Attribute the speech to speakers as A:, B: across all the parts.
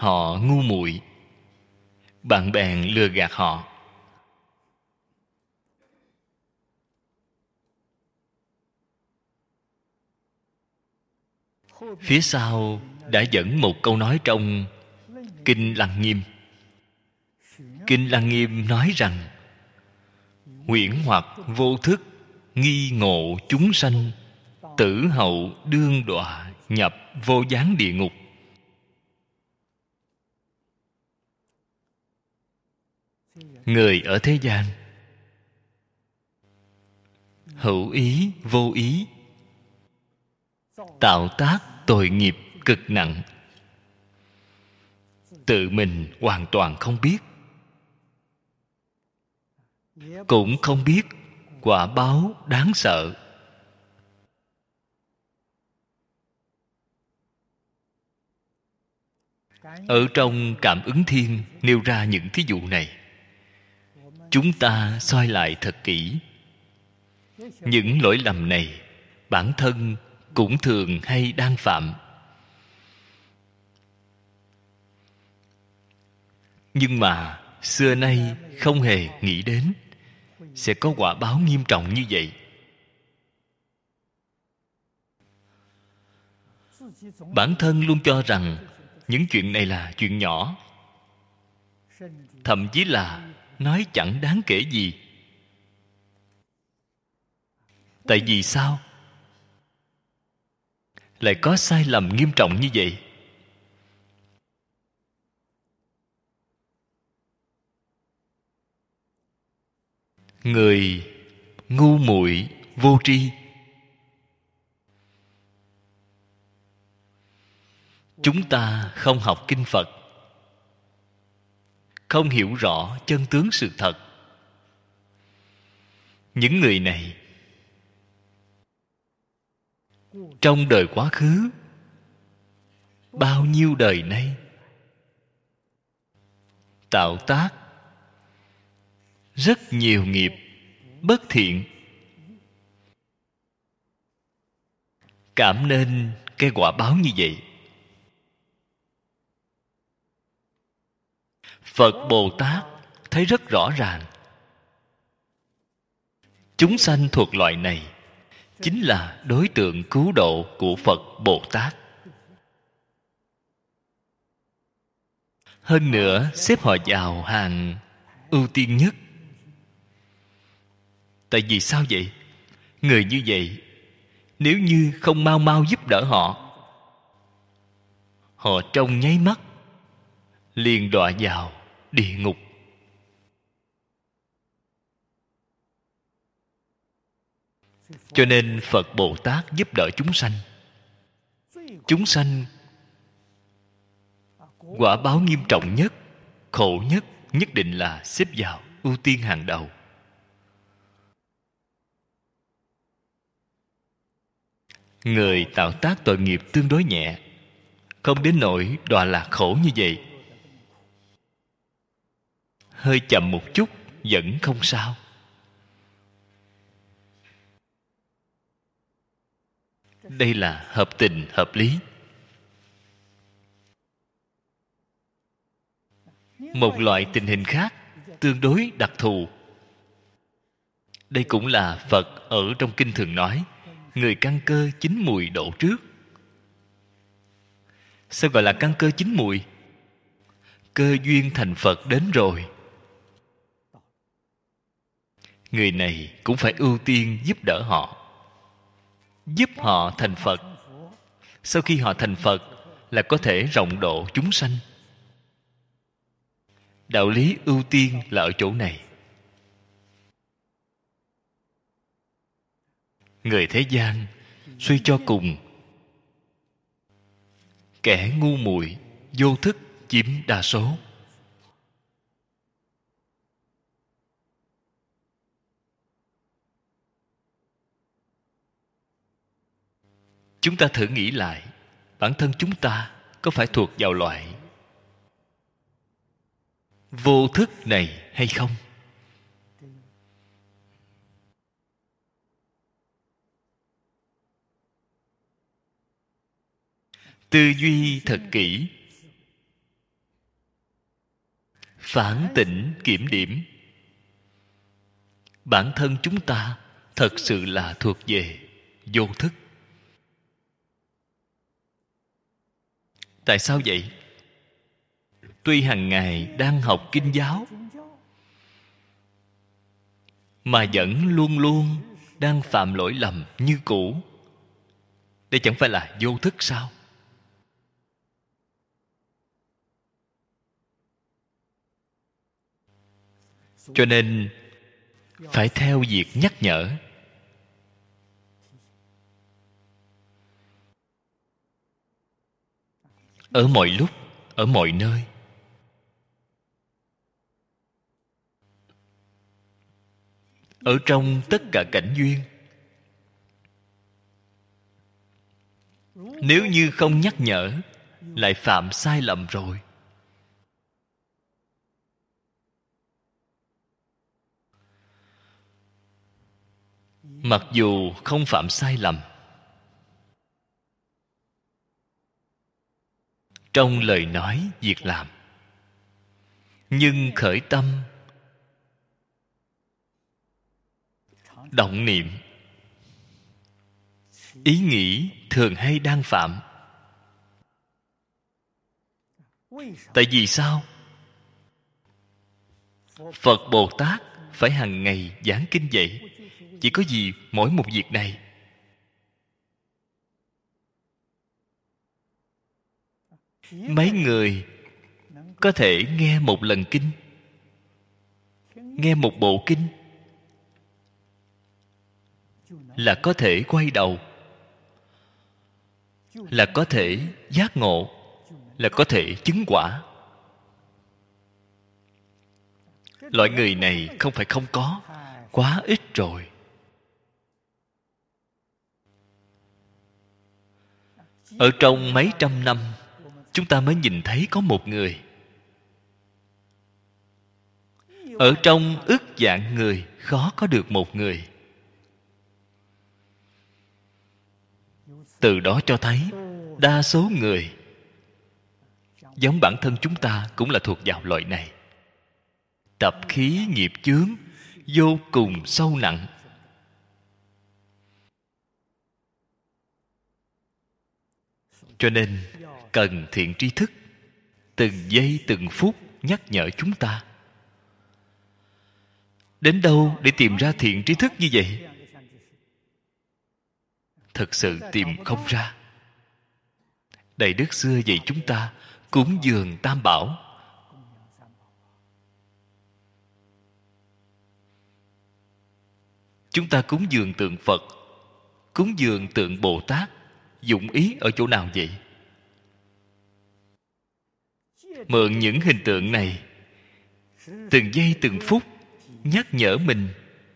A: họ ngu muội, bạn bèn lừa gạt họ. Phía sau đã dẫn một câu nói trong Kinh Lăng Nghiêm. Kinh Lăng Nghiêm nói rằng: huyễn hoặc vô thức, nghi ngộ chúng sanh, tử hậu đương đọa nhập vô gián địa ngục. Người ở thế gian hữu ý vô ý, tạo tác tội nghiệp cực nặng, tự mình hoàn toàn không biết, cũng không biết quả báo đáng sợ. Ở trong Cảm Ứng Thiên nêu ra những thí dụ này. Chúng ta soi lại thật kỹ. Những lỗi lầm này bản thân cũng thường hay đang phạm. Nhưng mà xưa nay không hề nghĩ đến sẽ có quả báo nghiêm trọng như vậy. Bản thân luôn cho rằng những chuyện này là chuyện nhỏ, thậm chí là nói chẳng đáng kể gì. Tại vì sao lại có sai lầm nghiêm trọng như vậy? Người ngu muội vô tri. Chúng ta không học kinh Phật, không hiểu rõ chân tướng sự thật. Những người này trong đời quá khứ, bao nhiêu đời nay tạo tác rất nhiều nghiệp bất thiện, cảm nên cái quả báo như vậy. Phật Bồ Tát thấy rất rõ ràng, chúng sanh thuộc loại này chính là đối tượng cứu độ của Phật Bồ Tát. Hơn nữa xếp họ vào hàng ưu tiên nhất. Tại vì sao vậy? Người như vậy, nếu như không mau mau giúp đỡ họ, họ trong nháy mắt liền đọa vào địa ngục. Cho nên Phật Bồ Tát giúp đỡ chúng sanh. Chúng sanh quả báo nghiêm trọng nhất, khổ nhất, nhất định là xếp vào ưu tiên hàng đầu. Người tạo tác tội nghiệp tương đối nhẹ, không đến nỗi đọa lạc khổ như vậy. Hơi chậm một chút vẫn không sao. Đây là hợp tình hợp lý. Một loại tình hình khác tương đối đặc thù. Đây cũng là Phật ở trong kinh thường nói, người căn cơ chín mùi độ trước. Sao gọi là căn cơ chín mùi? Cơ duyên thành Phật đến rồi, người này cũng phải ưu tiên giúp đỡ họ, giúp họ thành Phật. Sau khi họ thành Phật là có thể rộng độ chúng sanh. Đạo lý ưu tiên là ở chỗ này. Người thế gian suy cho cùng, kẻ ngu muội vô thức chiếm đa số. Chúng ta thử nghĩ lại, bản thân chúng ta có phải thuộc vào loại vô thức này hay không? Tư duy thật kỹ, phản tỉnh kiểm điểm. Bản thân chúng ta thật sự là thuộc về vô thức. Tại sao vậy? Tuy hàng ngày đang học kinh giáo, mà vẫn luôn luôn đang phạm lỗi lầm như cũ. Đây chẳng phải là vô thức sao? Cho nên phải theo việc nhắc nhở. Ở mọi lúc, ở mọi nơi. Ở trong tất cả cảnh duyên. Nếu như không nhắc nhở, lại phạm sai lầm rồi. Mặc dù không phạm sai lầm, trong lời nói, việc làm, nhưng khởi tâm, động niệm, ý nghĩ thường hay đang phạm. Tại vì sao? Phật Bồ Tát phải hàng ngày giảng kinh vậy. Chỉ có gì mỗi một việc này. Mấy người có thể nghe một lần kinh, nghe một bộ kinh, là có thể quay đầu, là có thể giác ngộ, là có thể chứng quả. Loại người này không phải không có, quá ít rồi. Ở trong mấy trăm năm, chúng ta mới nhìn thấy có một người. Ở trong ức vạn người, khó có được một người. Từ đó cho thấy đa số người, giống bản thân chúng ta, cũng là thuộc vào loại này. Tập khí nghiệp chướng vô cùng sâu nặng. Cho nên cần thiện tri thức, từng giây từng phút nhắc nhở chúng ta. Đến đâu để tìm ra thiện tri thức như vậy? Thực sự tìm không ra. Đại đức xưa dạy chúng ta cúng dường Tam Bảo. Chúng ta cúng dường tượng Phật, cúng dường tượng Bồ Tát, dụng ý ở chỗ nào vậy? Mượn những hình tượng này, từng giây từng phút nhắc nhở mình.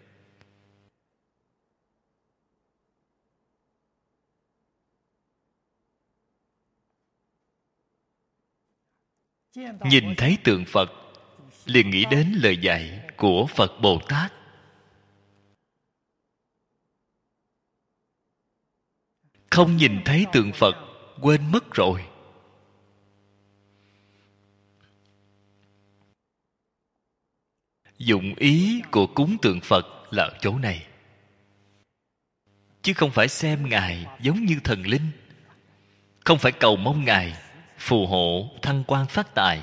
A: Nhìn thấy tượng Phật, liền nghĩ đến lời dạy của Phật Bồ Tát. Không nhìn thấy tượng Phật, quên mất rồi. Dụng ý của cúng tượng Phật là ở chỗ này, chứ không phải xem Ngài giống như thần linh, không phải cầu mong Ngài phù hộ thăng quan phát tài,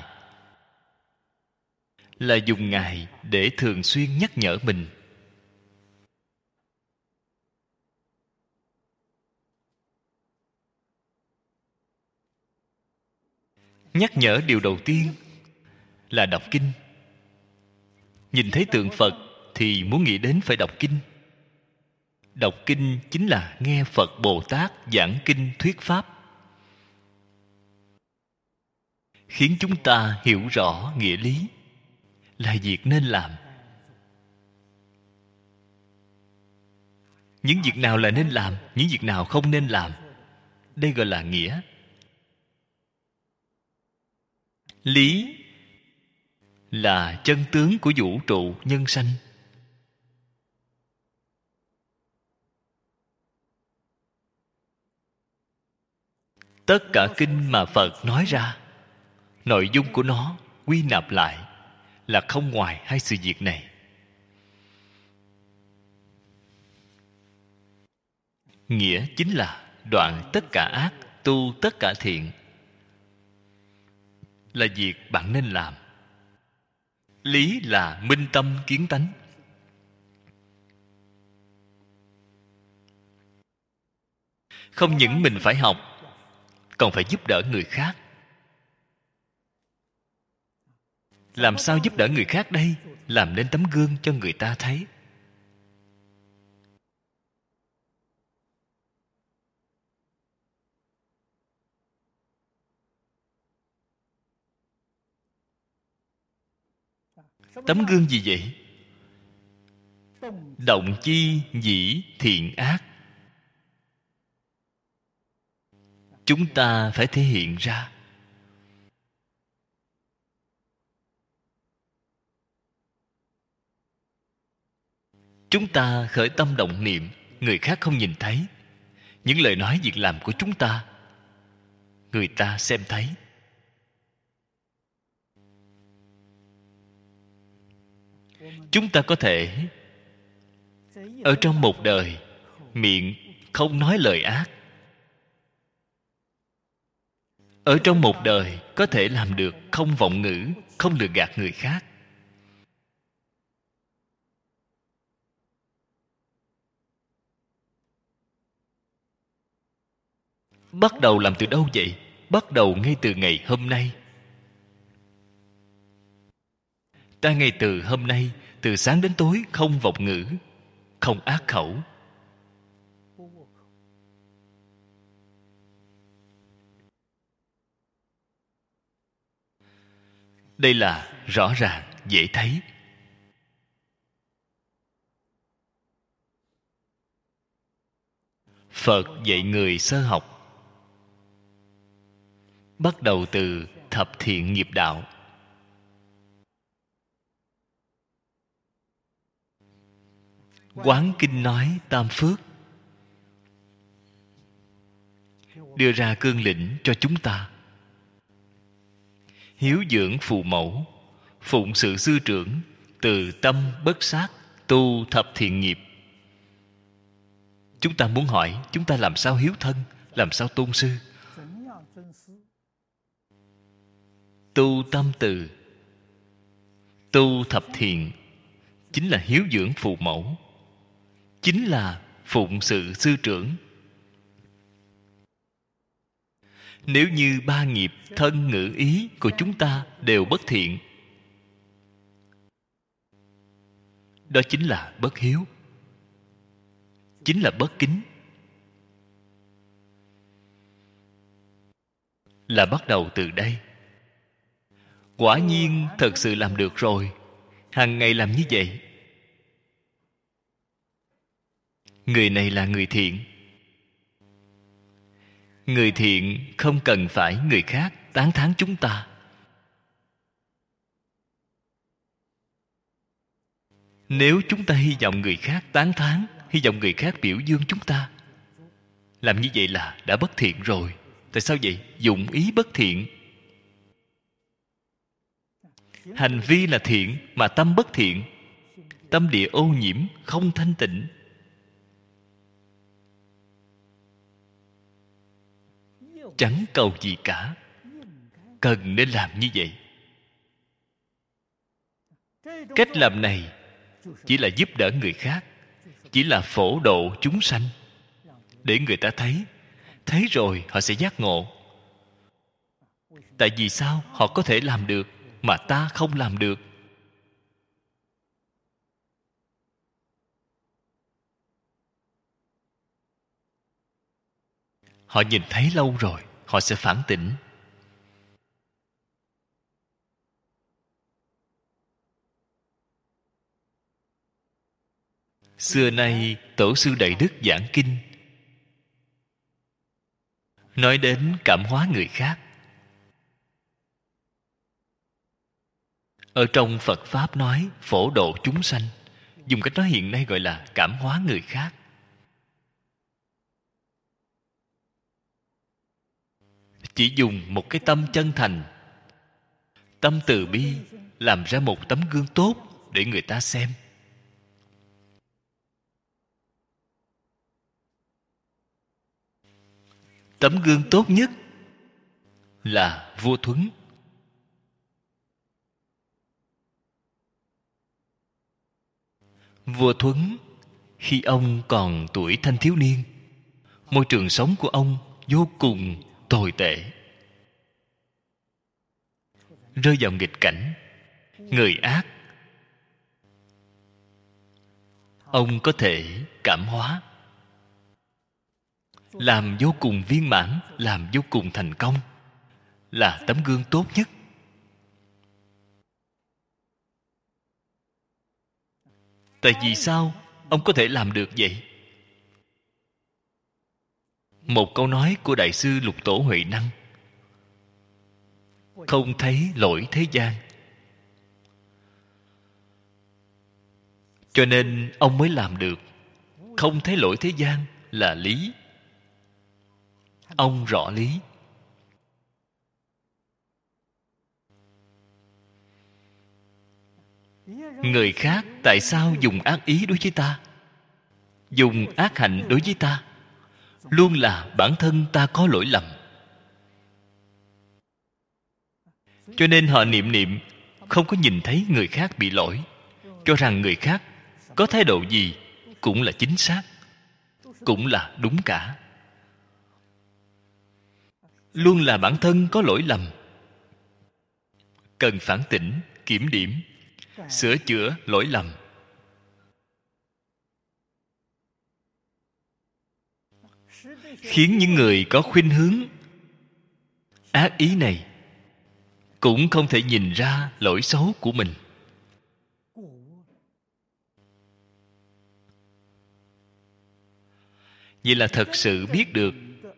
A: là dùng Ngài để thường xuyên nhắc nhở mình. Nhắc nhở điều đầu tiên là đọc kinh. Nhìn thấy tượng Phật thì muốn nghĩ đến phải đọc kinh. Đọc kinh chính là nghe Phật Bồ Tát giảng kinh thuyết pháp, khiến chúng ta hiểu rõ nghĩa lý, là việc nên làm. Những việc nào là nên làm, những việc nào không nên làm, đây gọi là nghĩa. Lý là chân tướng của vũ trụ nhân sanh. Tất cả kinh mà Phật nói ra, nội dung của nó quy nạp lại là không ngoài hai sự việc này. Nghĩa chính là đoạn tất cả ác, tu tất cả thiện, là việc bạn nên làm. Lý là minh tâm kiến tánh. Không những mình phải học, còn phải giúp đỡ người khác. Làm sao giúp đỡ người khác đây? Làm nên tấm gương cho người ta thấy. Tấm gương gì vậy? Động chi dĩ thiện ác. Chúng ta phải thể hiện ra. Chúng ta khởi tâm động niệm, người khác không nhìn thấy. Những lời nói việc làm của chúng ta, người ta xem thấy. Chúng ta có thể ở trong một đời miệng không nói lời ác, ở trong một đời có thể làm được không vọng ngữ, không lừa gạt người khác. Bắt đầu làm từ đâu vậy? Bắt đầu ngay từ ngày hôm nay. Ta ngay từ hôm nay, từ sáng đến tối không vọng ngữ, không ác khẩu. Đây là rõ ràng, dễ thấy. Phật dạy người sơ học bắt đầu từ thập thiện nghiệp đạo. Quán kinh nói tam phước, đưa ra cương lĩnh cho chúng ta. Hiếu dưỡng phụ mẫu, phụng sự sư trưởng, từ tâm bất sát, tu thập thiện nghiệp. Chúng ta muốn hỏi, chúng ta làm sao hiếu thân, làm sao tôn sư? Tu tâm từ, tu thập thiện, chính là hiếu dưỡng phụ mẫu, chính là phụng sự sư trưởng. Nếu như ba nghiệp thân ngữ ý của chúng ta đều bất thiện, đó chính là bất hiếu, chính là bất kính. Là bắt đầu từ đây. Quả nhiên thật sự làm được rồi, hàng ngày làm như vậy, người này là người thiện. Người thiện không cần phải người khác tán thán chúng ta. Nếu chúng ta hy vọng người khác tán thán, hy vọng người khác biểu dương chúng ta, làm như vậy là đã bất thiện rồi. Tại sao vậy? Dụng ý bất thiện. Hành vi là thiện mà tâm bất thiện, tâm địa ô nhiễm, không thanh tịnh. Chẳng cầu gì cả, cần nên làm như vậy. Cách làm này chỉ là giúp đỡ người khác, chỉ là phổ độ chúng sanh, để người ta thấy. Thấy rồi họ sẽ giác ngộ. Tại vì sao họ có thể làm được mà ta không làm được? Họ nhìn thấy lâu rồi, họ sẽ phản tỉnh. Xưa nay tổ sư Đại Đức giảng kinh, nói đến cảm hóa người khác. Ở trong Phật Pháp nói phổ độ chúng sanh, dùng cách nói hiện nay gọi là cảm hóa người khác. Chỉ dùng một cái tâm chân thành, tâm từ bi, làm ra một tấm gương tốt để người ta xem. Tấm gương tốt nhất là vua Thuấn. Vua Thuấn khi ông còn tuổi thanh thiếu niên, môi trường sống của ông vô cùng tồi tệ, rơi vào nghịch cảnh, người ác. Ông có thể cảm hóa, làm vô cùng viên mãn, làm vô cùng thành công, là tấm gương tốt nhất. Tại vì sao ông có thể làm được vậy? Một câu nói của Đại sư Lục Tổ Huệ Năng: không thấy lỗi thế gian. Cho nên ông mới làm được. Không thấy lỗi thế gian là lý. Ông rõ lý. Người khác tại sao dùng ác ý đối với ta, dùng ác hạnh đối với ta? Luôn là bản thân ta có lỗi lầm. Cho nên họ niệm niệm, không có nhìn thấy người khác bị lỗi, cho rằng người khác có thái độ gì cũng là chính xác, cũng là đúng cả. Luôn là bản thân có lỗi lầm. Cần phản tỉnh, kiểm điểm, sửa chữa lỗi lầm. Khiến những người có khuynh hướng ác ý này cũng không thể nhìn ra lỗi xấu của mình. Vậy là thật sự biết được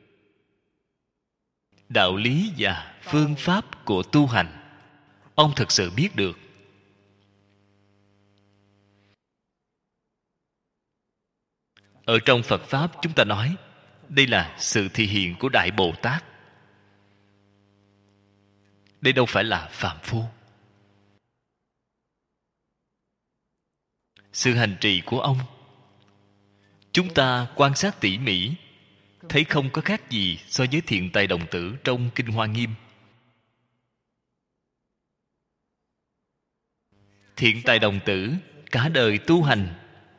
A: đạo lý và phương pháp của tu hành. Ông thật sự biết được. Ở trong Phật Pháp chúng ta nói đây là sự thị hiện của Đại Bồ Tát. Đây đâu phải là phàm phu. Sự hành trì của ông, chúng ta quan sát tỉ mỉ, thấy không có khác gì so với Thiện Tài Đồng Tử trong Kinh Hoa Nghiêm. Thiện Tài Đồng Tử cả đời tu hành,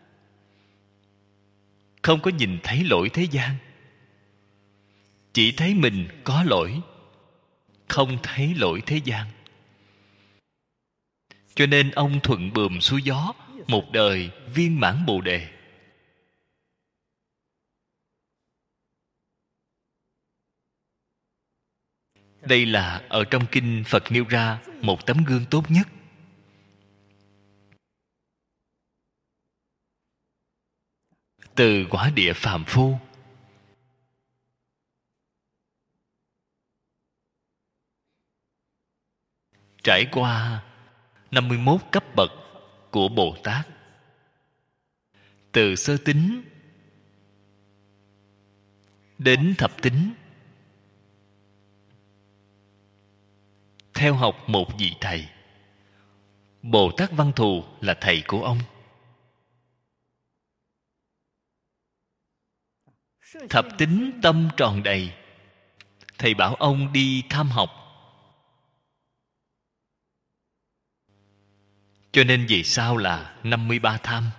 A: không có nhìn thấy lỗi thế gian, chỉ thấy mình có lỗi, không thấy lỗi thế gian. Cho nên ông thuận buồm xuôi gió, một đời viên mãn Bồ Đề. Đây là ở trong kinh Phật nêu ra một tấm gương tốt nhất. Từ quả địa phàm phu trải qua 51 cấp bậc của Bồ Tát. Từ sơ tính đến thập tính, theo học một vị thầy. Bồ Tát Văn Thù là thầy của ông. Thập tính tâm tròn đầy, thầy bảo ông đi tham học. Cho nên về sau là 53 tham.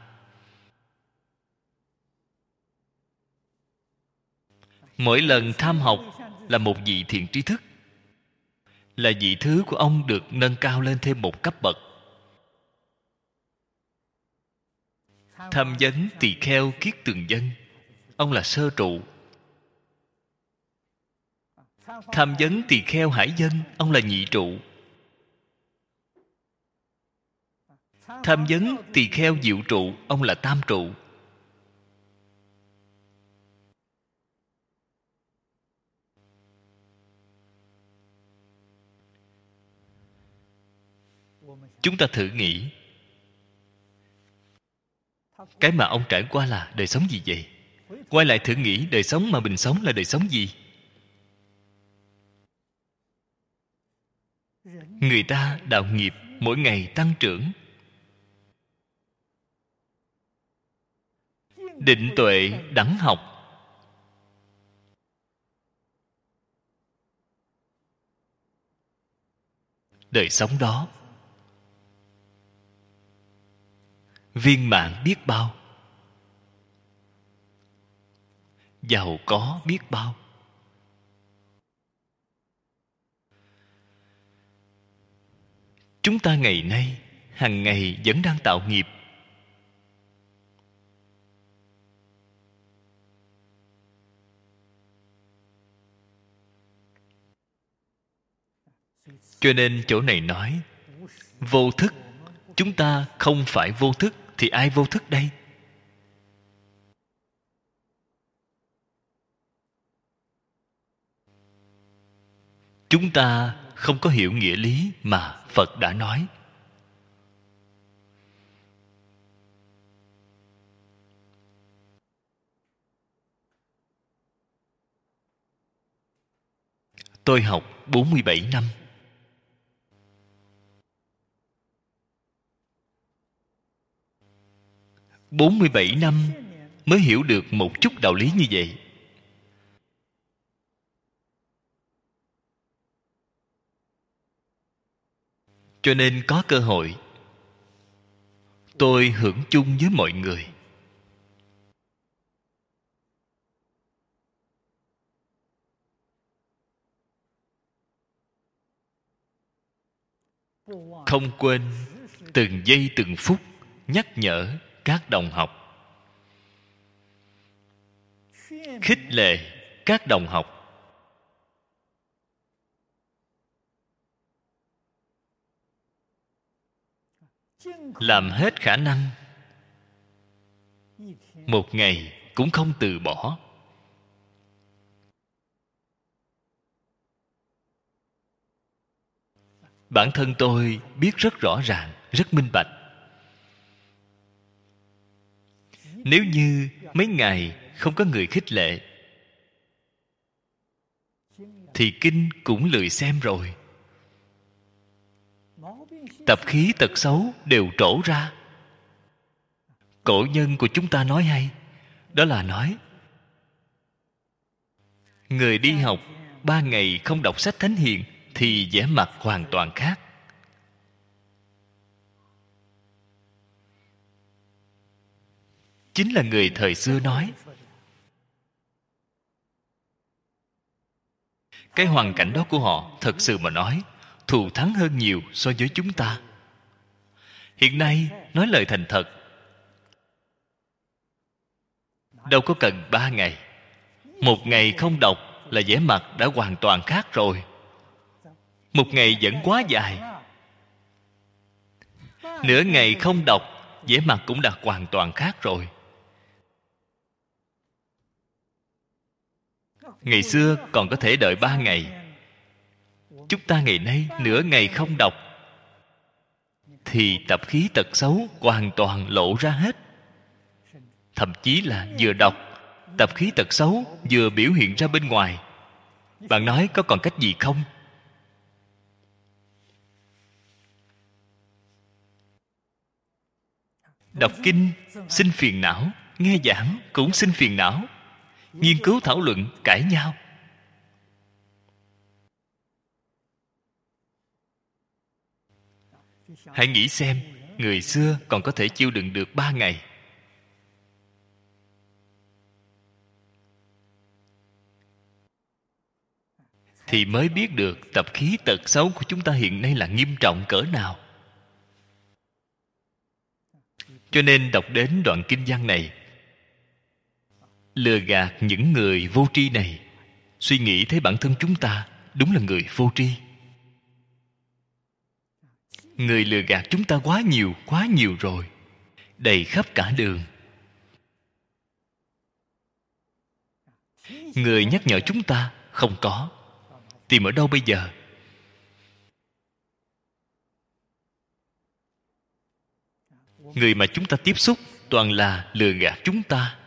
A: Mỗi lần tham học là một vị thiện tri thức, là vị thứ của ông được nâng cao lên thêm một cấp bậc. Tham vấn tỳ kheo kiết tường dân, ông là sơ trụ. Tham vấn tỳ kheo hải dân, ông là nhị trụ. Tham vấn tỳ kheo diệu trụ, ông là tam trụ. Chúng ta thử nghĩ, cái mà ông trải qua là đời sống gì vậy? Quay lại thử nghĩ đời sống mà mình sống là đời sống gì? Người ta đạo nghiệp mỗi ngày tăng trưởng. Định tuệ đẳng học. Đời sống đó viên mãn biết bao, giàu có biết bao. Chúng ta ngày nay hàng ngày vẫn đang tạo nghiệp. Cho nên chỗ này nói vô thức. Chúng ta không phải vô thức thì ai vô thức đây? Chúng ta không có hiểu nghĩa lý mà Phật đã nói. Tôi học 47 năm. 47 năm mới hiểu được một chút đạo lý như vậy. Cho nên có cơ hội tôi hưởng chung với mọi người. Không quên từng giây từng phút nhắc nhở các đồng học, khích lệ các đồng học. Làm hết khả năng, một ngày cũng không từ bỏ. Bản thân tôi biết rất rõ ràng, rất minh bạch. Nếu như mấy ngày không có người khích lệ thì kinh cũng lười xem rồi. Tập khí tật xấu đều trổ ra. Cổ nhân của chúng ta nói hay, đó là nói người đi học 3 ngày không đọc sách thánh hiền thì vẻ mặt hoàn toàn khác. Chính là người thời xưa nói. Cái hoàn cảnh đó của họ thật sự mà nói thù thắng hơn nhiều so với chúng ta. Hiện nay nói lời thành thật, đâu có cần 3 ngày. 1 ngày không đọc là vẻ mặt đã hoàn toàn khác rồi. 1 ngày vẫn quá dài. Nửa ngày không đọc, vẻ mặt cũng đã hoàn toàn khác rồi. Ngày xưa còn có thể đợi 3 ngày. Chúng ta ngày nay nửa ngày không đọc thì tập khí tật xấu hoàn toàn lộ ra hết. Thậm chí là vừa đọc, tập khí tật xấu vừa biểu hiện ra bên ngoài. Bạn nói có còn cách gì không? Đọc kinh sinh phiền não, nghe giảng cũng sinh phiền não, nghiên cứu thảo luận cãi nhau. Hãy nghĩ xem, người xưa còn có thể chịu đựng được 3 ngày. Thì mới biết được tập khí tật xấu của chúng ta hiện nay là nghiêm trọng cỡ nào. Cho nên đọc đến đoạn kinh văn này, lừa gạt những người vô tri này, suy nghĩ thấy bản thân chúng ta đúng là người vô tri. Người lừa gạt chúng ta quá nhiều rồi, đầy khắp cả đường. Người nhắc nhở chúng ta không có. Tìm ở đâu bây giờ? Người mà chúng ta tiếp xúc toàn là lừa gạt chúng ta.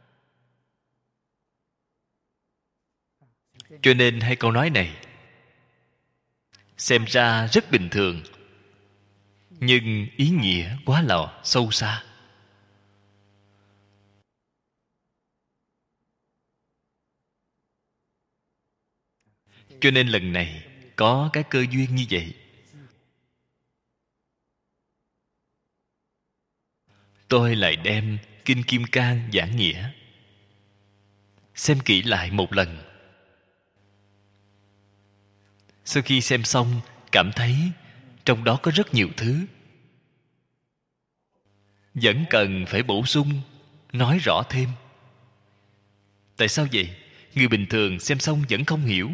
A: Cho nên hai câu nói này xem ra rất bình thường, nhưng ý nghĩa quá là sâu xa. Cho nên lần này có cái cơ duyên như vậy, tôi lại đem Kinh Kim Cang giảng nghĩa xem kỹ lại một lần. Sau khi xem xong, cảm thấy trong đó có rất nhiều thứ vẫn cần phải bổ sung, nói rõ thêm. Tại sao vậy? Người bình thường xem xong vẫn không hiểu.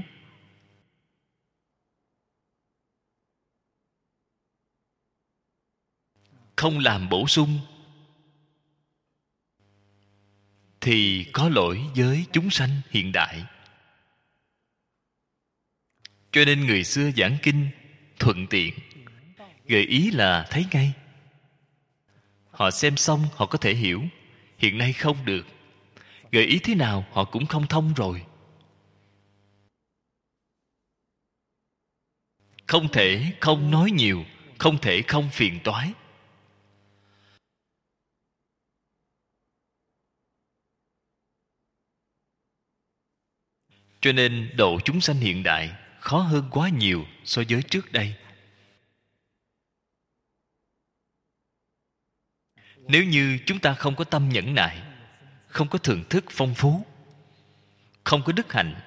A: Không làm bổ sung thì có lỗi với chúng sanh hiện đại. Cho nên người xưa giảng kinh thuận tiện, gợi ý là thấy ngay. Họ xem xong họ có thể hiểu. Hiện nay không được, gợi ý thế nào họ cũng không thông rồi. Không thể không nói nhiều, không thể không phiền toái. Cho nên độ chúng sanh hiện đại khó hơn quá nhiều so với trước đây. Nếu như chúng ta không có tâm nhẫn nại, không có thưởng thức phong phú, không có đức hạnh,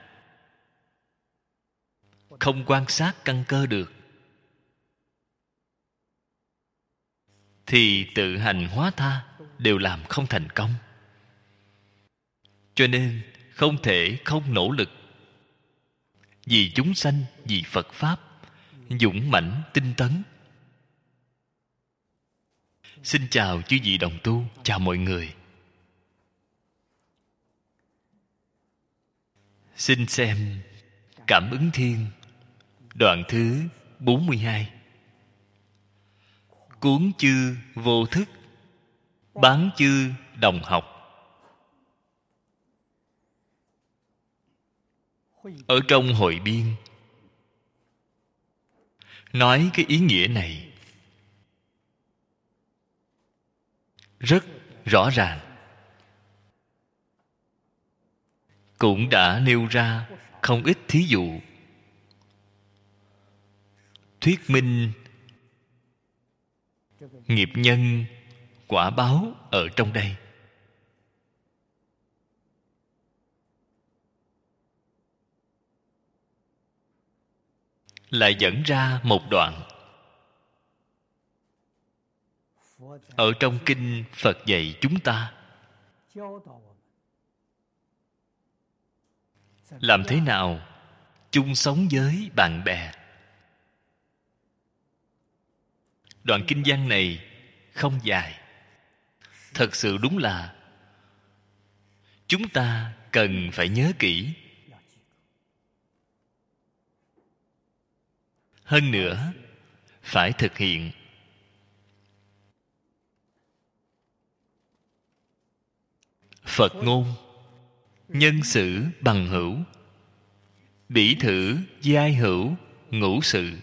A: không quan sát căn cơ được, thì tự hành hóa tha đều làm không thành công. Cho nên không thể không nỗ lực vì chúng sanh, vì Phật Pháp, dũng mãnh tinh tấn. Xin chào chư vị đồng tu, chào mọi người. Xin xem Cảm ứng Thiên, đoạn thứ 42. Cuốn chư vô thức, bán chư đồng học. Ở trong hội biên nói cái ý nghĩa này rất rõ ràng, cũng đã nêu ra không ít thí dụ thuyết minh nghiệp nhân quả báo ở trong đây. Lại dẫn ra một đoạn ở trong kinh Phật dạy chúng ta làm thế nào chung sống với bạn bè. Đoạn kinh văn này không dài, thật sự đúng là chúng ta cần phải nhớ kỹ. Hơn nữa phải thực hiện. Phật ngôn: nhân xử bằng hữu, bỉ thử giai hữu ngũ sự.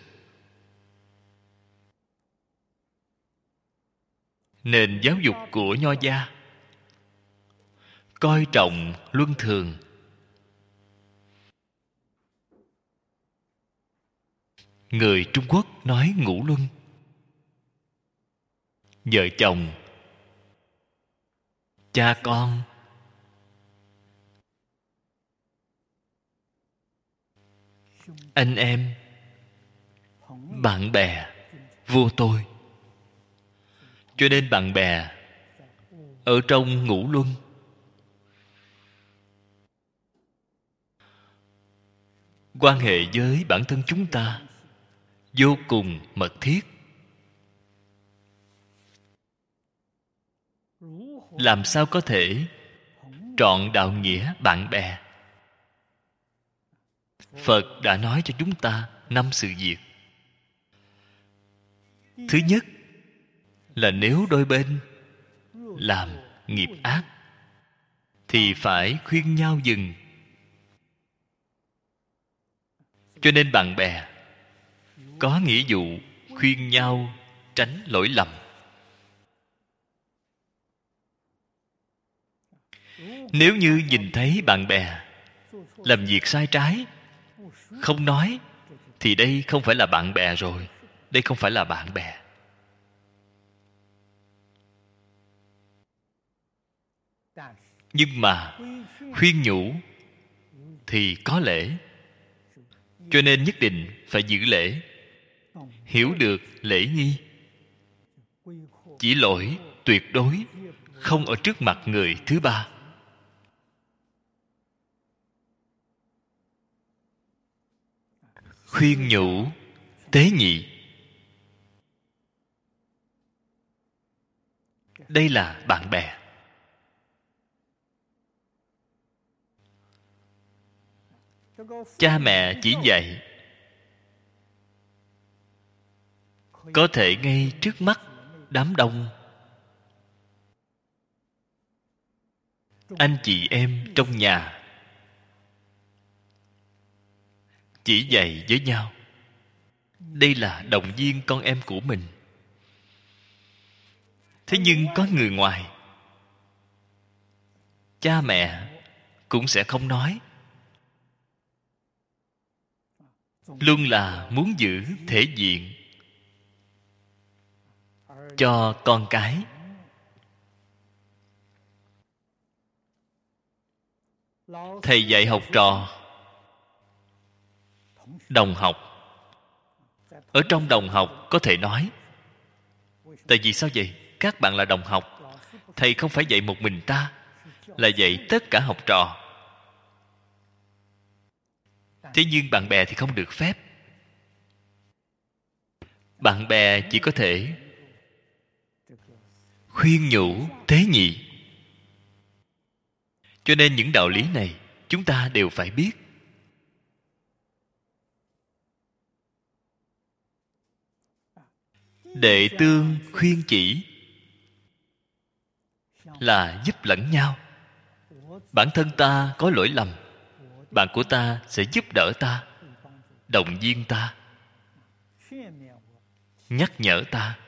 A: Nền giáo dục của Nho gia coi trọng luân thường. Người Trung Quốc nói ngũ luân. Vợ chồng, cha con, anh em, bạn bè, vô tôi. Cho nên bạn bè ở trong ngũ luân quan hệ với bản thân chúng ta vô cùng mật thiết. Làm sao có thể trọn đạo nghĩa bạn bè? Phật đã nói cho chúng ta 5 sự việc. Thứ nhất là nếu đôi bên làm nghiệp ác thì phải khuyên nhau dừng. Cho nên bạn bè có nghĩa vụ khuyên nhau tránh lỗi lầm. Nếu như nhìn thấy bạn bè làm việc sai trái, không nói, thì đây không phải là bạn bè rồi. Đây không phải là bạn bè. Nhưng mà khuyên nhủ thì có lễ, cho nên nhất định phải giữ lễ. Hiểu được lễ nghi, chỉ lỗi tuyệt đối không ở trước mặt người thứ ba. Khuyên nhủ tế nhị, đây là bạn bè. Cha mẹ chỉ dạy có thể ngay trước mắt đám đông anh chị em trong nhà chỉ dạy với nhau. Đây là động viên con em của mình. Thế nhưng có người ngoài, cha mẹ cũng sẽ không nói, luôn là muốn giữ thể diện cho con cái. Thầy dạy học trò, đồng học, ở trong đồng học có thể nói. Tại vì sao vậy? Các bạn là đồng học, thầy không phải dạy một mình ta, là dạy tất cả học trò. Thế nhưng bạn bè thì không được phép. Bạn bè chỉ có thể khuyên nhủ tế nhị. Cho nên những đạo lý này chúng ta đều phải biết. Đệ tương khuyên chỉ là giúp lẫn nhau. Bản thân ta có lỗi lầm, bạn của ta sẽ giúp đỡ ta, động viên ta, nhắc nhở ta.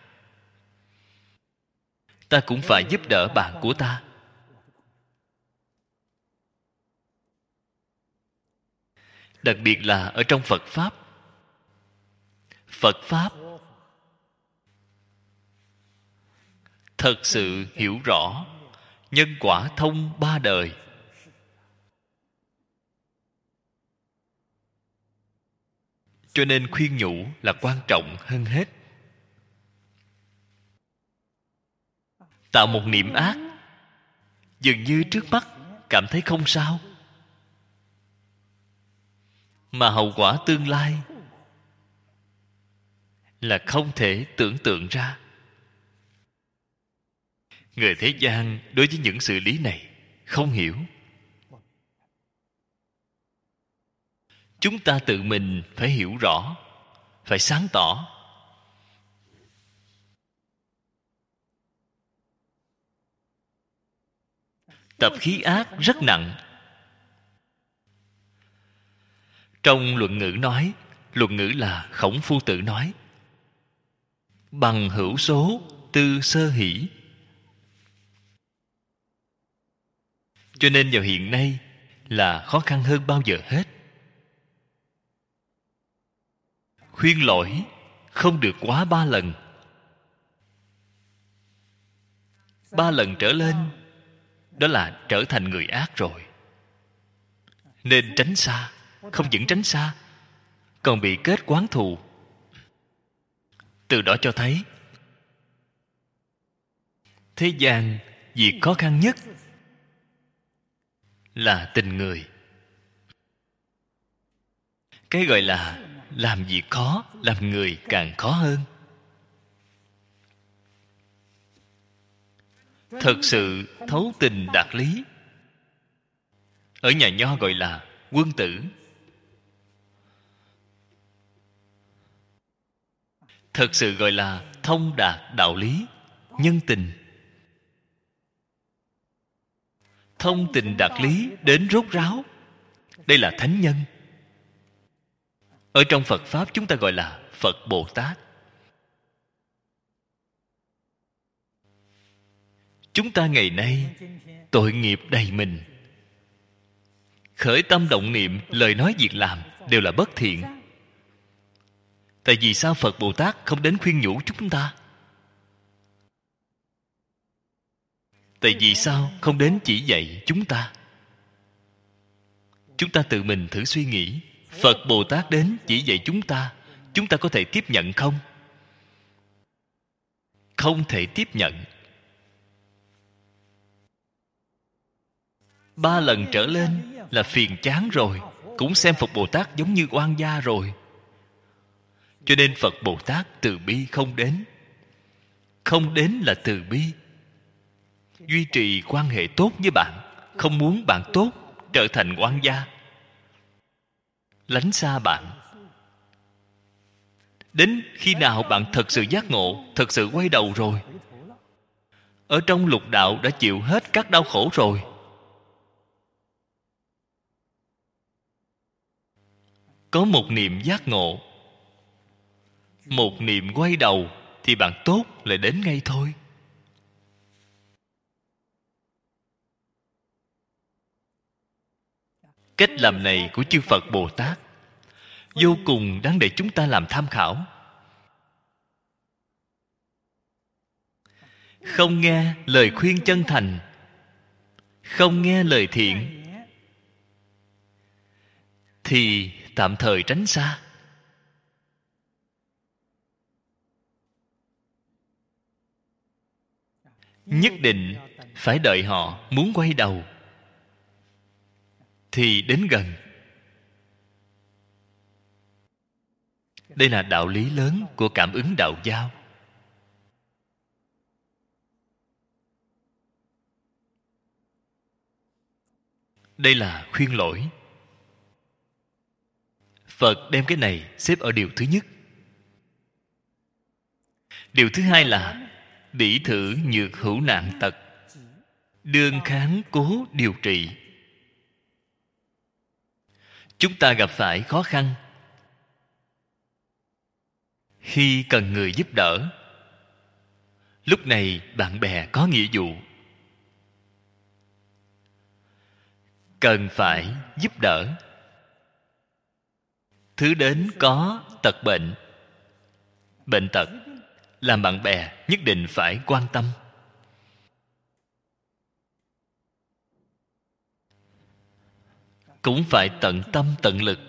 A: Ta cũng phải giúp đỡ bạn của ta. Đặc biệt là ở trong Phật Pháp. Phật Pháp thật sự hiểu rõ nhân quả thông ba đời. Cho nên khuyên nhủ là quan trọng hơn hết. Tạo một niệm ác, dường như trước mắt cảm thấy không sao, mà hậu quả tương lai là không thể tưởng tượng ra. Người thế gian đối với những sự lý này không hiểu. Chúng ta tự mình phải hiểu rõ, phải sáng tỏ. Tập khí ác rất nặng. Trong luận ngữ nói, luận ngữ là Khổng Phu Tử nói, bằng hữu số tư sơ hỷ. Cho nên vào hiện nay là khó khăn hơn bao giờ hết. Khuyên lỗi không được quá 3 lần. 3 lần trở lên, đó là trở thành người ác rồi. Nên tránh xa. Không những tránh xa, còn bị kết oán thù. Từ đó cho thấy thế gian việc khó khăn nhất là tình người. Cái gọi là làm việc khó, làm người càng khó hơn. Thật sự thấu tình đạt lý, ở nhà Nho gọi là quân tử. Thật sự gọi là thông đạt đạo lý, nhân tình. Thông tình đạt lý đến rốt ráo, đây là thánh nhân. Ở trong Phật Pháp chúng ta gọi là Phật Bồ Tát. chúng ta ngày nay tội nghiệp đầy mình. Khởi tâm động niệm, lời nói việc làm đều là bất thiện. Tại vì sao Phật Bồ Tát không đến khuyên nhủ chúng ta? Tại vì sao không đến chỉ dạy chúng ta? Chúng ta tự mình thử suy nghĩ. Phật Bồ Tát đến chỉ dạy chúng ta có thể tiếp nhận không? Không thể tiếp nhận. 3 lần trở lên là phiền chán rồi, cũng xem Phật Bồ Tát giống như oan gia rồi. Cho nên Phật Bồ Tát từ bi không đến. Không đến là từ bi. Duy trì quan hệ tốt với bạn, không muốn bạn tốt trở thành oan gia, lánh xa bạn. Đến khi nào bạn thật sự giác ngộ, thật sự quay đầu rồi, ở trong lục đạo đã chịu hết các đau khổ rồi, có một niệm giác ngộ, một niệm quay đầu, thì bạn tốt lại đến ngay thôi. Cách làm này của chư Phật Bồ Tát vô cùng đáng để chúng ta làm tham khảo. Không nghe lời khuyên chân thành, không nghe lời thiện, thì tạm thời tránh xa. Nhất định phải đợi họ muốn quay đầu thì đến gần. Đây là đạo lý lớn của cảm ứng đạo giao. Đây là khuyên lỗi. Phật đem cái này xếp ở điều thứ nhất. Điều thứ hai là bỉ thử nhược hữu nạn tật, đương kháng cố điều trị. Chúng ta gặp phải khó khăn, khi cần người giúp đỡ, lúc này bạn bè có nghĩa vụ, cần phải giúp đỡ. Thứ đến có tật bệnh, bệnh tật, làm bạn bè nhất định phải quan tâm. Cũng phải tận tâm tận lực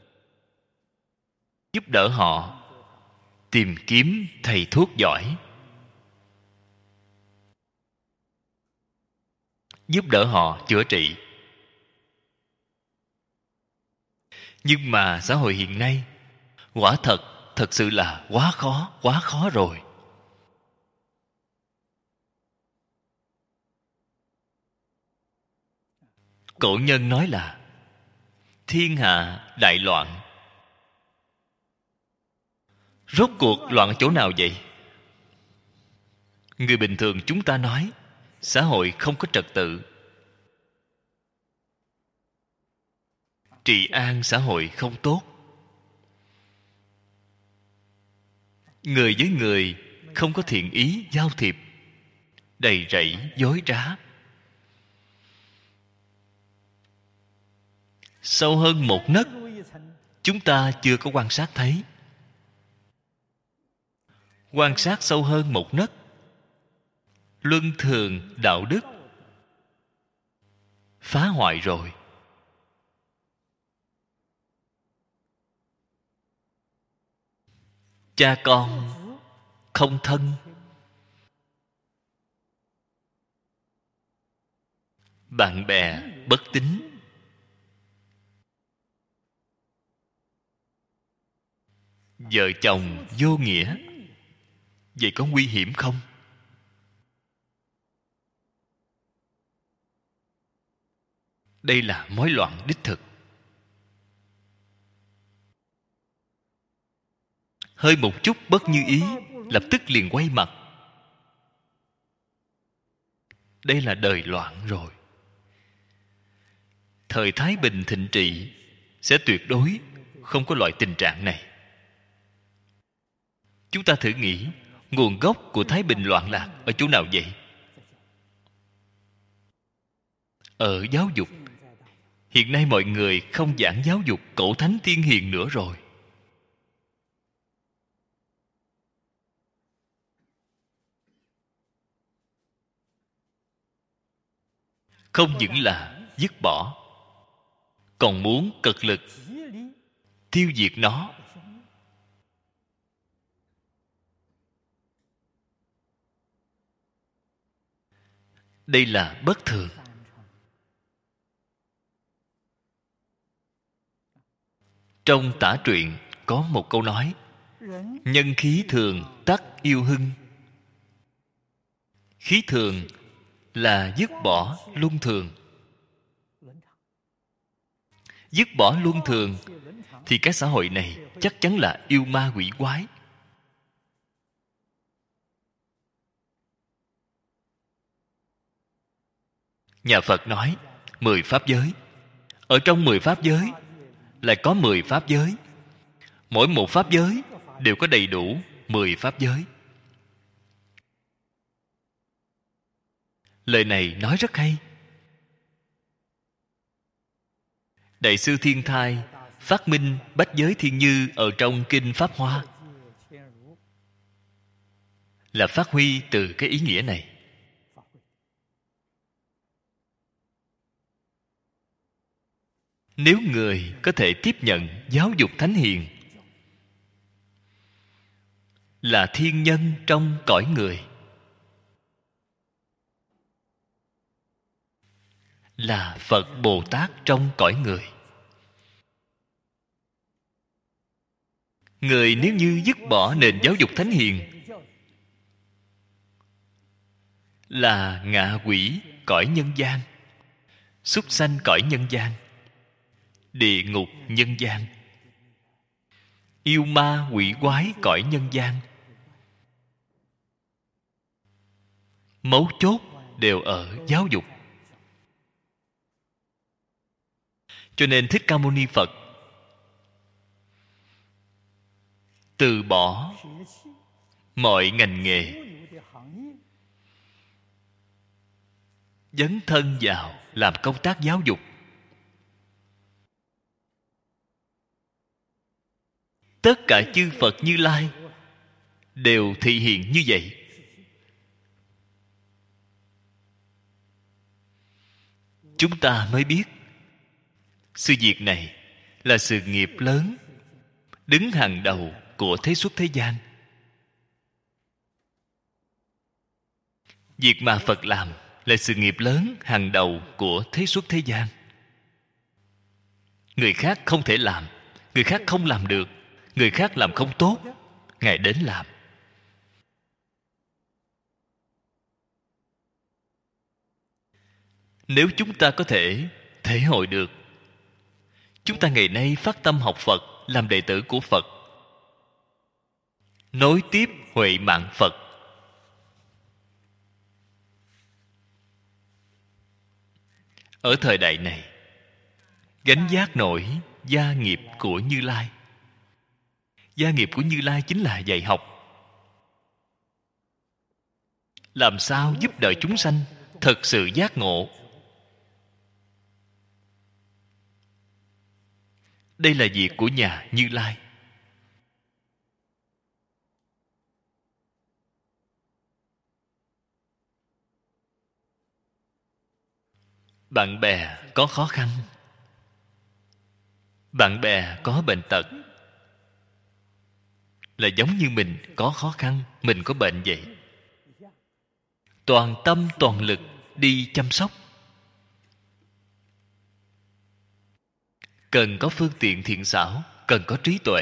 A: giúp đỡ họ tìm kiếm thầy thuốc giỏi, giúp đỡ họ chữa trị. Nhưng mà xã hội hiện nay quả thật sự là quá khó rồi. Cổ nhân nói là thiên hạ đại loạn. Rốt cuộc loạn chỗ nào vậy? Người bình thường chúng ta nói xã hội không có trật tự, trị an xã hội không tốt, người với người không có thiện ý giao thiệp, đầy rẫy dối trá. Sâu hơn một nấc chúng ta chưa có quan sát thấy. Quan sát sâu hơn một nấc, luân thường đạo đức phá hoại rồi. Cha con không thân, bạn bè bất tín, vợ chồng vô nghĩa, vậy có nguy hiểm không? Đây là mối loạn đích thực. Hơi một chút bất như ý, lập tức liền quay mặt. Đây là đời loạn rồi. Thời Thái Bình thịnh trị sẽ tuyệt đối không có loại tình trạng này. Chúng ta thử nghĩ, nguồn gốc của Thái Bình loạn lạc ở chỗ nào vậy? ở giáo dục. Hiện nay mọi người không giảng giáo dục cổ thánh tiên hiền nữa rồi. Không những là dứt bỏ, còn muốn cực lực tiêu diệt nó. Đây là bất thường. Trong Tả Truyện có một câu nói: nhân khí thường tắc yêu hưng. Khí thường là dứt bỏ luân thường. Dứt bỏ luân thường thì cái xã hội này chắc chắn là yêu ma quỷ quái. Nhà Phật nói 10 pháp giới. Ở trong 10 pháp giới lại có 10 pháp giới. Mỗi một pháp giới đều có đầy đủ 10 pháp giới. Lời này nói rất hay. Đại sư Thiên Thai phát minh bách giới thiên như ở trong Kinh Pháp Hoa là phát huy từ cái ý nghĩa này. Nếu người có thể tiếp nhận giáo dục thánh hiền, là thiên nhân trong cõi người, là Phật Bồ Tát trong cõi người. Người nếu như dứt bỏ nền giáo dục thánh hiền, là ngạ quỷ cõi nhân gian, súc sanh cõi nhân gian, địa ngục nhân gian, yêu ma quỷ quái cõi nhân gian. Mấu chốt đều ở giáo dục. Cho nên Thích Ca Mâu Ni Phật từ bỏ mọi ngành nghề, dấn thân vào làm công tác giáo dục. Tất cả chư Phật Như Lai đều thị hiện như vậy. Chúng ta mới biết sự việc này là sự nghiệp lớn, đứng hàng đầu của thế xuất thế gian. Việc mà Phật làm là sự nghiệp lớn hàng đầu của thế xuất thế gian. Người khác không thể làm, người khác không làm được, người khác làm không tốt, Ngài đến làm. Nếu chúng ta có thể thể hội được, chúng ta ngày nay phát tâm học Phật, làm đệ tử của Phật, nối tiếp huệ mạng Phật, ở thời đại này gánh vác nổi gia nghiệp của Như Lai. Gia nghiệp của Như Lai chính là dạy học. Làm sao giúp đỡ chúng sanh thật sự giác ngộ. Đây là việc của nhà Như Lai. Bạn bè có khó khăn, bạn bè có bệnh tật, là giống như mình có khó khăn, mình có bệnh vậy. Toàn tâm toàn lực đi chăm sóc. Cần có phương tiện thiện xảo, cần có trí tuệ.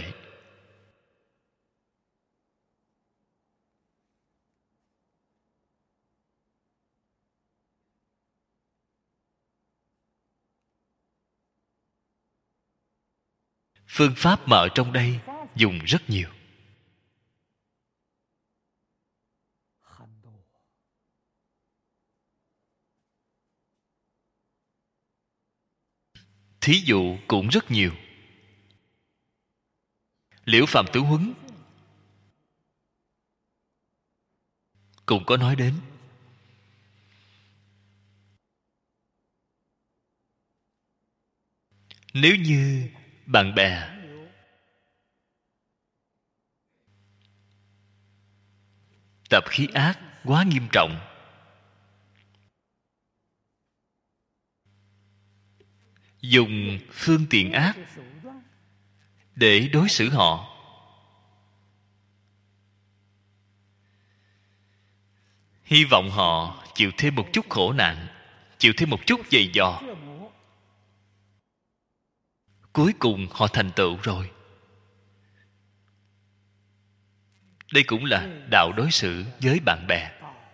A: Phương pháp mà ở trong đây dùng rất nhiều. Thí dụ cũng rất nhiều. Liễu Phạm Tử Huấn cũng có nói đến. Nếu như bạn bè tập khí ác quá nghiêm trọng, dùng phương tiện ác để đối xử họ, hy vọng họ chịu thêm một chút khổ nạn, chịu thêm một chút dày dò, cuối cùng họ thành tựu rồi. Đây cũng là đạo đối xử với bạn bè.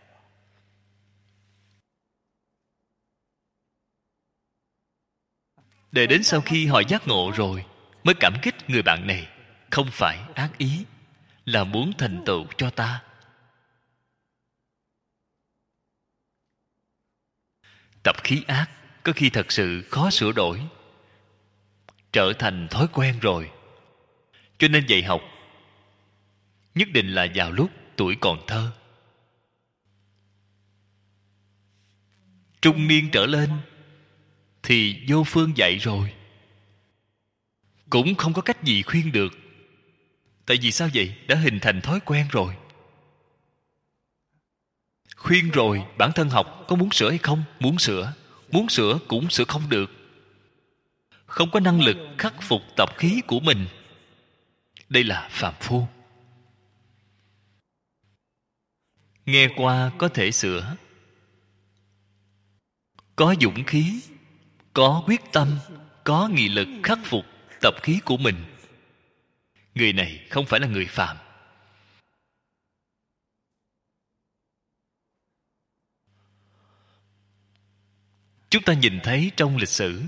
A: Để đến sau khi họ giác ngộ rồi mới cảm kích người bạn này, không phải ác ý, là muốn thành tựu cho ta. Tập khí ác có khi thật sự khó sửa đổi, trở thành thói quen rồi. Cho nên dạy học nhất định là vào lúc tuổi còn thơ. Trung niên trở lên thì vô phương dạy rồi, cũng không có cách gì khuyên được. Tại vì sao vậy? Đã hình thành thói quen rồi. Khuyên rồi, bản thân học có muốn sửa hay không? Muốn sửa cũng sửa không được. Không có năng lực khắc phục tập khí của mình. Đây là phàm phu. Nghe qua có thể sửa, có dũng khí, có quyết tâm, có nghị lực khắc phục tập khí của mình. Người này không phải là người phàm. Chúng ta nhìn thấy trong lịch sử,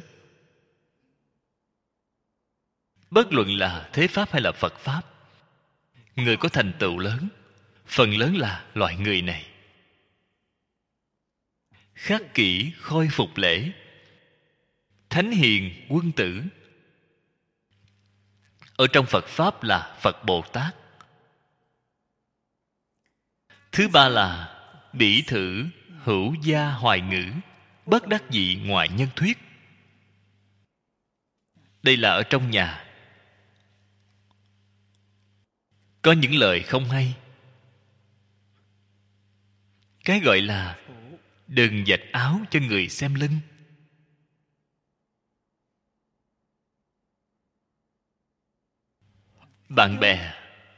A: bất luận là thế pháp hay là Phật pháp, người có thành tựu lớn phần lớn là loại người này. Khắc kỷ khôi phục lễ, thánh hiền quân tử. Ở trong Phật pháp là Phật Bồ Tát. Thứ ba là bỉ thử hữu gia hoài ngữ, bất đắc dĩ ngoại nhân thuyết. Đây là ở trong nhà có những lời không hay, cái gọi là đừng vạch áo cho người xem lưng. Bạn bè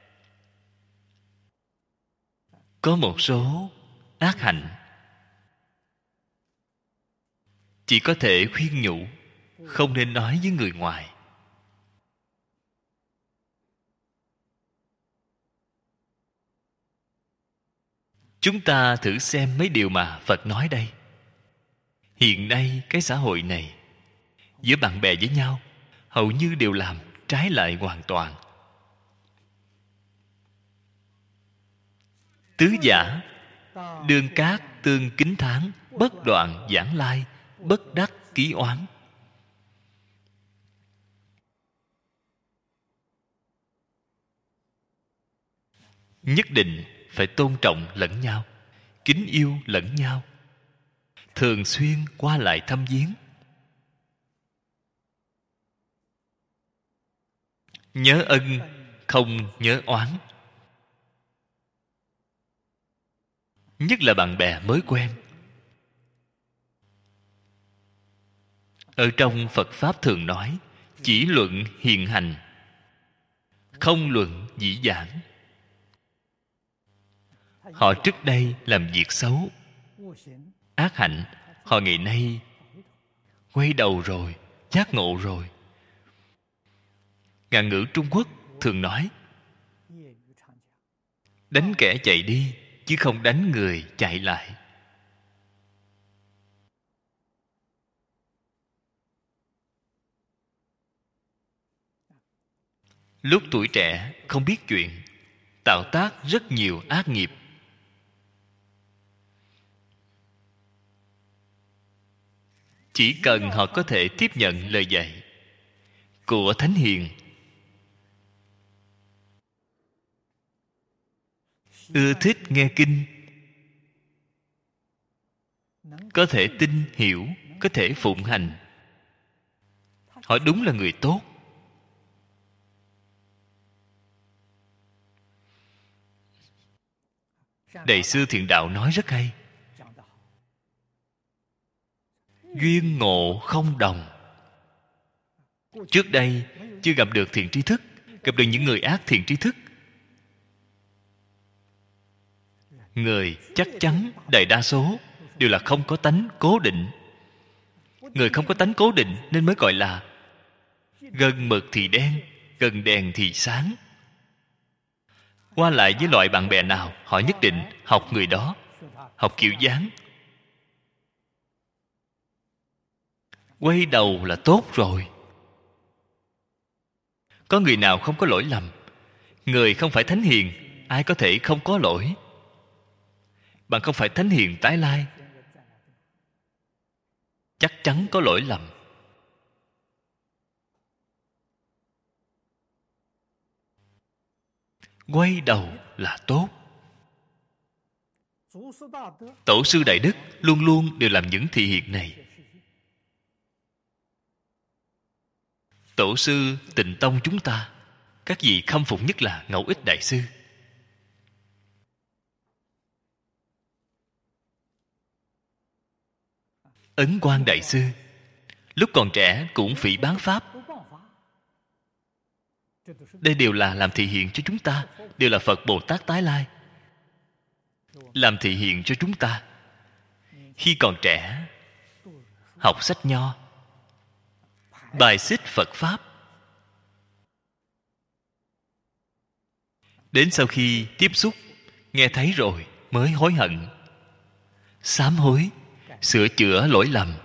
A: có một số ác hạnh, chỉ có thể khuyên nhủ, không nên nói với người ngoài. Chúng ta thử xem mấy điều mà Phật nói đây. Hiện nay cái xã hội này, giữa bạn bè với nhau hầu như đều làm trái lại hoàn toàn. Tứ giả đương cát tương kính thán, bất đoạn giảng lai, bất đắc ký oán. Nhất định phải tôn trọng lẫn nhau, kính yêu lẫn nhau, thường xuyên qua lại thăm viếng, nhớ ân không nhớ oán. Nhất là bạn bè mới quen. Ở trong Phật pháp thường nói, chỉ luận hiền hành, không luận dĩ vãng. Họ trước đây làm việc xấu, ác hạnh, họ ngày nay quay đầu rồi, giác ngộ rồi. Ngạn ngữ Trung Quốc thường nói, đánh kẻ chạy đi chứ không đánh người chạy lại. Lúc tuổi trẻ không biết chuyện, tạo tác rất nhiều ác nghiệp. Chỉ cần họ có thể tiếp nhận lời dạy của Thánh Hiền, ưa thích nghe kinh, có thể tin hiểu, có thể phụng hành, Họ đúng là người tốt. Đại sư Thiện Đạo nói rất hay. Duyên ngộ không đồng. Trước đây chưa gặp được thiện tri thức, gặp được những người ác thiện tri thức, người chắc chắn đại đa số đều là không có tánh cố định. Người không có tánh cố định nên mới gọi là gần mực thì đen, gần đèn thì sáng. Qua lại với loại bạn bè nào, họ nhất định học người đó, học kiểu dáng. Quay đầu là tốt rồi. Có người nào không có lỗi lầm? Người không phải thánh hiền, ai có thể không có lỗi? Bạn không phải thánh hiền tái lai, chắc chắn có lỗi lầm. Quay đầu là tốt. Tổ sư Đại Đức luôn luôn đều làm những thị hiện này. Tổ sư Tịnh Tông chúng ta, các vị khâm phục nhất là Ngẫu Ích Đại sư. Ấn Quang Đại sư lúc còn trẻ cũng phỉ báng pháp. Đây đều là làm thị hiện cho chúng ta, đều là Phật Bồ Tát tái lai làm thị hiện cho chúng ta. Khi còn trẻ học sách nho, bài xích Phật pháp. Đến sau khi tiếp xúc, nghe thấy rồi mới hối hận, sám hối, sửa chữa lỗi lầm.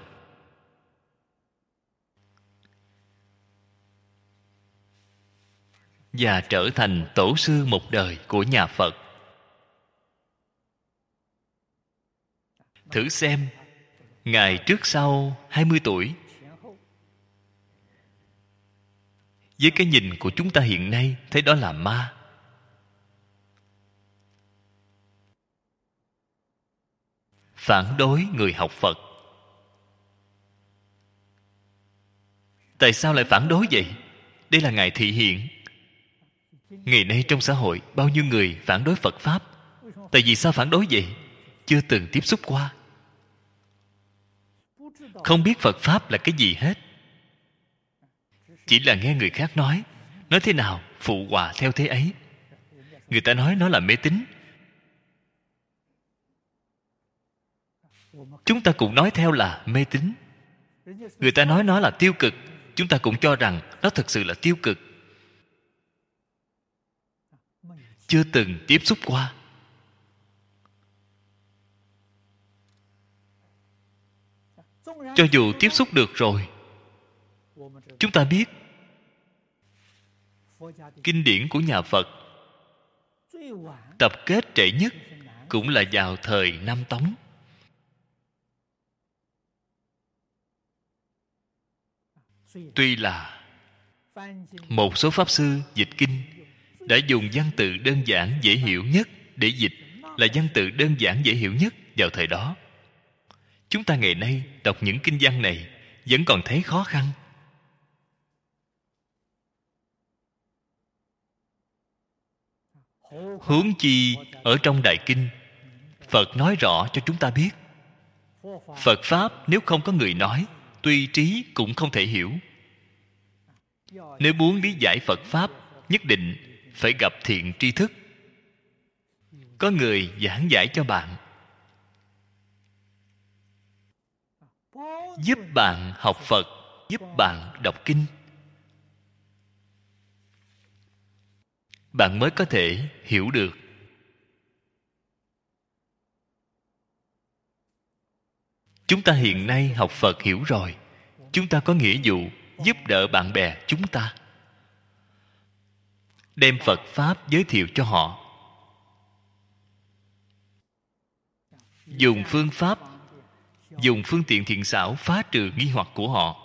A: Và trở thành tổ sư một đời của nhà Phật. Thử xem, Ngài trước sau 20 tuổi, với cái nhìn của chúng ta hiện nay thấy đó là ma. Phản đối người học Phật. Tại sao lại phản đối vậy? Đây là Ngài thị hiện. Ngày nay trong xã hội bao nhiêu người phản đối Phật Pháp? Tại vì sao phản đối vậy? Chưa từng tiếp xúc qua, không biết Phật Pháp là cái gì hết. Chỉ là nghe người khác nói thế nào phụ họa theo thế ấy. Người ta nói nó là mê tín, chúng ta cũng nói theo là mê tín. Người ta nói nó là tiêu cực, chúng ta cũng cho rằng nó thực sự là tiêu cực. Chưa từng tiếp xúc qua. Cho dù tiếp xúc được rồi, chúng ta biết kinh điển của nhà Phật tập kết trễ nhất cũng là vào thời Nam Tống. Tuy là một số pháp sư dịch kinh đã dùng văn tự đơn giản dễ hiểu nhất để dịch, là văn tự đơn giản dễ hiểu nhất vào thời đó. Chúng ta ngày nay đọc những kinh văn này vẫn còn thấy khó khăn. Huống chi ở trong Đại Kinh, Phật nói rõ cho chúng ta biết, Phật Pháp nếu không có người nói, tuy trí cũng không thể hiểu. Nếu muốn lý giải Phật Pháp, nhất định phải gặp thiện tri thức, có người giảng giải cho bạn, giúp bạn học Phật, giúp bạn đọc kinh, bạn mới có thể hiểu được. Chúng ta hiện nay học Phật hiểu rồi, chúng ta có nghĩa vụ giúp đỡ bạn bè chúng ta, đem Phật Pháp giới thiệu cho họ, dùng phương pháp, dùng phương tiện thiện xảo phá trừ nghi hoặc của họ.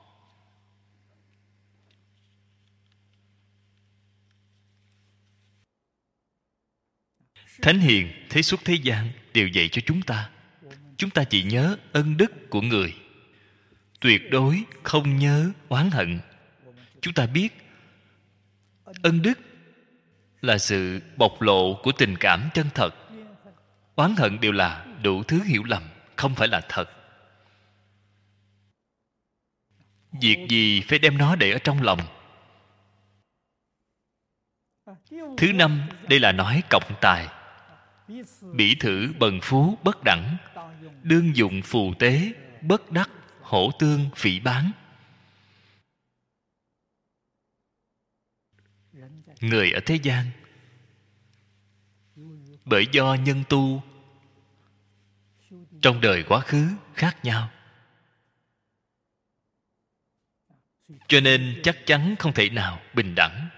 A: Thánh hiền thế xuất thế gian đều dạy cho chúng ta. Chúng ta chỉ nhớ ân đức của người, tuyệt đối không nhớ oán hận. Chúng ta biết ân đức là sự bộc lộ của tình cảm chân thật. Oán hận đều là đủ thứ hiểu lầm, không phải là thật. Việc gì phải đem nó để ở trong lòng. Thứ năm, đây là nói cộng tài. Bỉ thử bần phú bất đẳng, đương dụng phù tế, bất đắc, hổ tương, phỉ báng. Người ở thế gian bởi do nhân tu trong đời quá khứ khác nhau, cho nên chắc chắn không thể nào bình đẳng.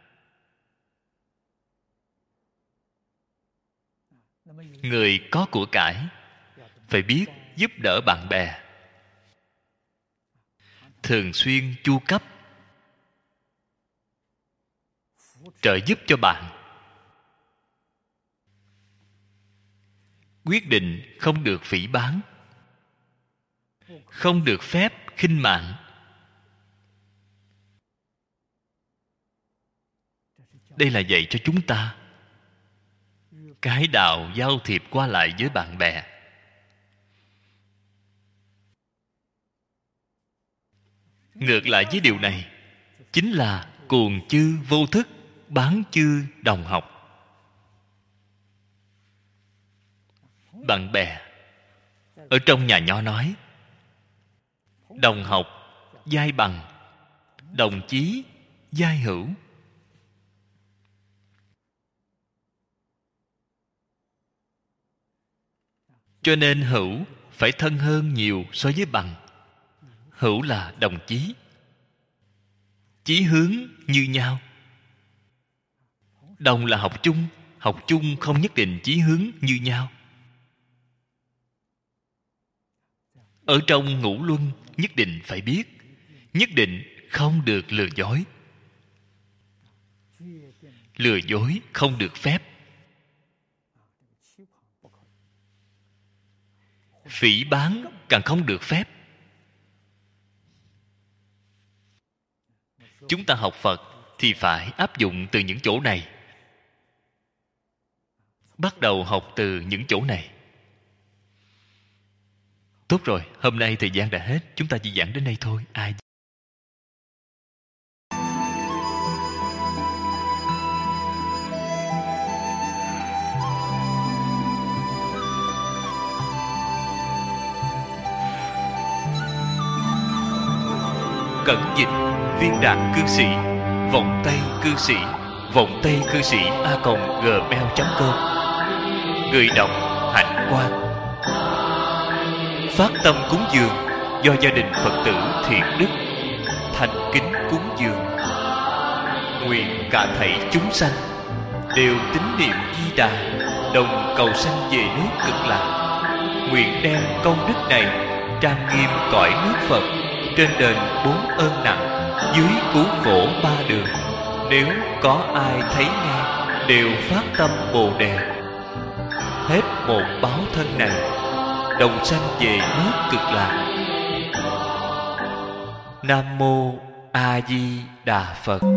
A: Người có của cải phải biết giúp đỡ bạn bè, thường xuyên chu cấp, trợ giúp cho bạn. Quyết định không được phỉ báng, không được phép khinh mạng. Đây là dạy cho chúng ta cái đạo giao thiệp qua lại với bạn bè. Ngược lại với điều này chính là cuồng chư vô thức, bán chư đồng học. Bạn bè ở trong nhà nho nói đồng học giai bằng, đồng chí giai hữu. Cho nên hữu phải thân hơn nhiều so với bằng. Hữu là đồng chí, chí hướng như nhau. Đồng là học chung không nhất định chí hướng như nhau. Ở trong ngũ luân nhất định phải biết, nhất định không được lừa dối. Lừa dối không được phép. Phỉ báng càng không được phép. Chúng ta học Phật thì phải áp dụng từ những chỗ này. Bắt đầu học từ những chỗ này. Tốt rồi, hôm nay thời gian đã hết. Chúng ta chỉ giảng đến đây thôi. Cẩn dịch Viên Đạt cư sĩ, Vọng Tây cư sĩ, Vọng Tây cư sĩ @gmail.com. Người đọc Hạnh Quang. Phát tâm cúng dường do gia đình Phật tử Thiện Đức thành kính cúng dường. Nguyện cả thảy chúng sanh đều tín niệm Di Đà, đồng cầu sanh về nước Cực Lạc. Nguyện đem công đức này trang nghiêm cõi nước Phật, trên đền 4 ơn nặng, dưới cứu khổ 3 đường. Nếu có ai thấy nghe đều phát tâm Bồ Đề, hết một báo thân này đồng sanh về nước Cực Lạc. Nam mô A Di Đà Phật.